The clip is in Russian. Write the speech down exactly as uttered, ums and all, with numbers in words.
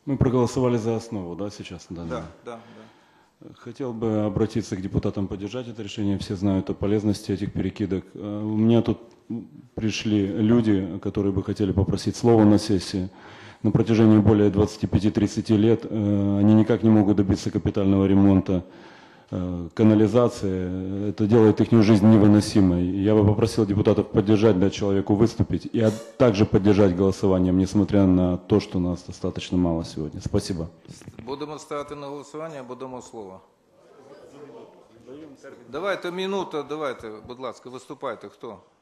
Мы проголосовали за основу, да, сейчас? Да, Да, да, да. Хотел бы обратиться к депутатам, поддержать это решение. Все знают о полезности этих перекидок. У меня тут пришли люди, которые бы хотели попросить слова на сессии. На протяжении более двадцати пяти — тридцати лет они никак не могут добиться капитального ремонта канализации. Это делает их жизнь невыносимой. Я бы попросил депутатов поддержать, дать человеку выступить и также поддержать голосованием, несмотря на то, что нас достаточно мало сегодня. Спасибо. Будемо ставити на голосування, або дамо слово. Давайте минута, давайте, будь ласка, виступайте. Хто?